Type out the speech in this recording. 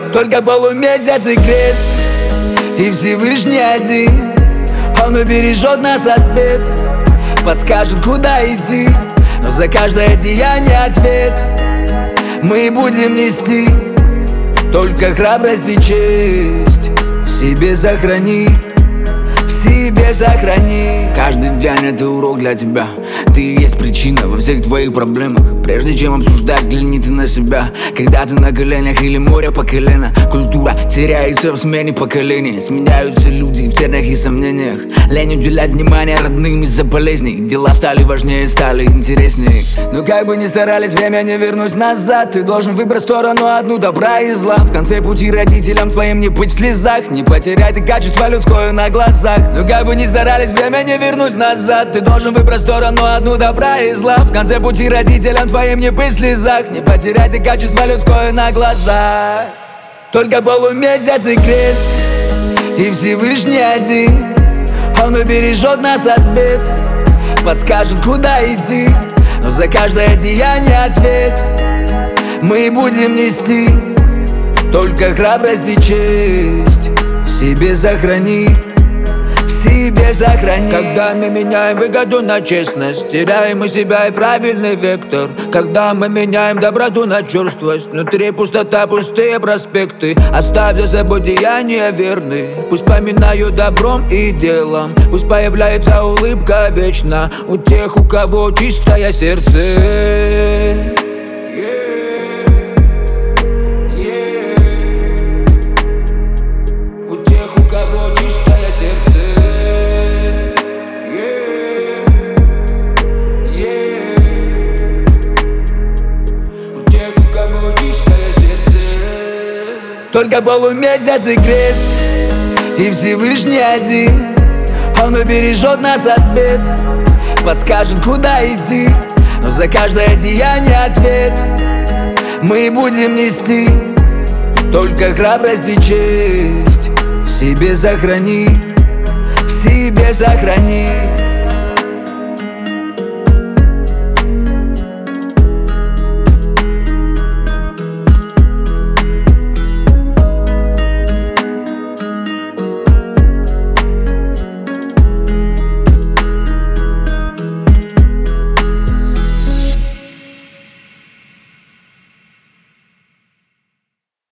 Только полумесяц и крест, и Всевышний один. Он убережет нас от бед, подскажет, куда идти, но за каждое деяние ответ мы будем нести. Только храбрость и честь в себе сохрани, в себе сохрани. Каждый день это урок для тебя. Ты и есть причина во всех твоих проблемах. Прежде чем обсуждать, взгляни ты на себя. Когда ты на коленях или море по колено, культура теряется в смене поколений. Сменяются люди в тернях и сомнениях. Лень уделять внимание родным из-за болезней. Дела стали важнее, стали интереснее. Но как бы ни старались, время не вернуть назад. Ты должен выбрать сторону одну, добра и зла. В конце пути родителям твоим не быть в слезах, не потерять ты качество людское на глазах. Но как бы ни старались, время не вернуть назад. Ты должен выбрать сторону одну, добра и зла. В конце пути родителям твоим не быть в слезах, не потерять ты качество людское на глазах. Только полумесяц и крест, и Всевышний один. Он убережет нас от бед, подскажет, куда идти, но за каждое деяние ответ мы будем нести. Только храбрость и честь в себе сохрани, в себе сохрани. Когда мы меняем выгоду на честность, теряем мы себя и правильный вектор. Когда мы меняем доброту на черствость, внутри пустота, пустые проспекты. Оставь за собой деяния верные, пусть поминают добром и делом. Пусть появляется улыбка вечно у тех, у кого чистое сердце. Только полумесяц и крест, и Всевышний один. Он убережет нас от бед, подскажет, куда идти, но за каждое деяние ответ мы будем нести. Только храбрость и честь в себе сохрани, в себе сохрани.